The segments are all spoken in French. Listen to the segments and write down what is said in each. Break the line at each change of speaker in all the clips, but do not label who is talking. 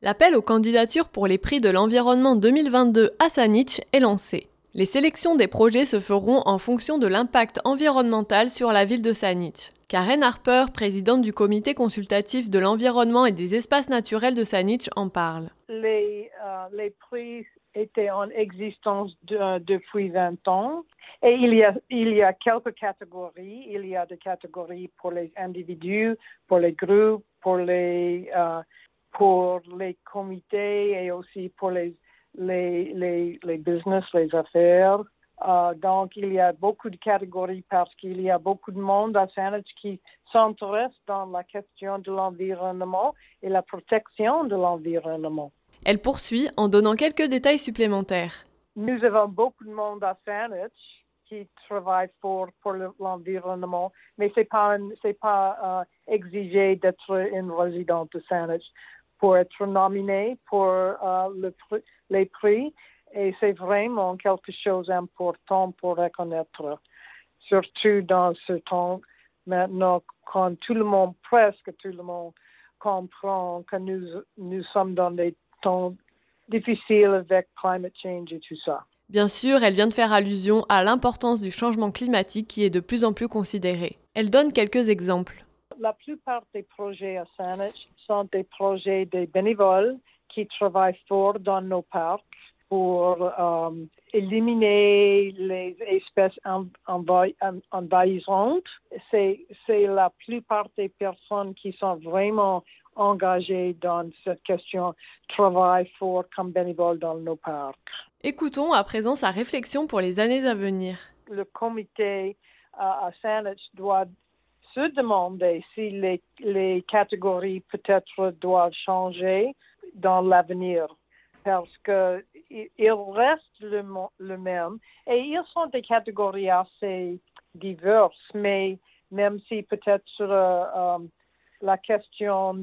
L'appel aux candidatures pour les prix de l'environnement 2022 à Saanich est lancé. Les sélections des projets se feront en fonction de l'impact environnemental sur la ville de Saanich. Karen Harper, présidente du comité consultatif de l'environnement et des espaces naturels de Saanich, en parle.
Les prix étaient en existence depuis 20 ans et il y a quelques catégories. Il y a des catégories pour les individus, pour les groupes, pour les comités et aussi pour les business, les affaires. Donc, il y a beaucoup de catégories parce qu'il y a beaucoup de monde à Saanich qui s'intéresse dans la question de l'environnement et la protection de l'environnement.
Elle poursuit en donnant quelques détails supplémentaires.
Nous avons beaucoup de monde à Saanich qui travaille pour l'environnement, mais c'est pas exigé d'être une résidente de Saanich pour être nominé pour les prix. Et c'est vraiment quelque chose d'important pour reconnaître, surtout dans ce temps maintenant quand presque tout le monde comprend que nous sommes dans des temps difficiles avec climate change et tout ça.
Bien sûr, elle vient de faire allusion à l'importance du changement climatique qui est de plus en plus considéré. Elle donne quelques exemples.
La plupart des projets à Saanich sont des projets des bénévoles qui travaillent fort dans nos parcs pour éliminer les espèces envahissantes. C'est la plupart des personnes qui sont vraiment engagées dans cette question, travaillent fort comme bénévoles dans nos parcs.
Écoutons à présent sa réflexion pour les années à venir.
Le comité à Saanich doit se demander si les catégories peut-être doivent changer dans l'avenir. Parce qu'ils restent le même. Et ils sont des catégories assez diverses, mais même si peut-être la question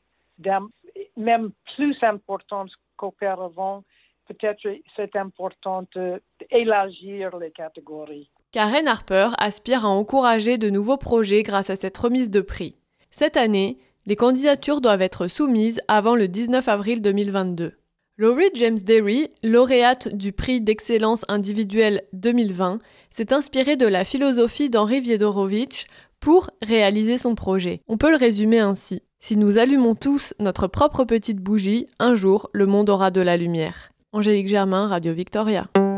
même plus importante qu'auparavant, peut-être c'est important d'élargir les catégories.
Karen Harper aspire à encourager de nouveaux projets grâce à cette remise de prix. Cette année, les candidatures doivent être soumises avant le 19 avril 2022. Laurie James Derry, lauréate du prix d'excellence individuelle 2020, s'est inspirée de la philosophie d'Henri Wiedorowicz pour réaliser son projet. On peut le résumer ainsi. Si nous allumons tous notre propre petite bougie, un jour, le monde aura de la lumière. Angélique Germain, Radio Victoria.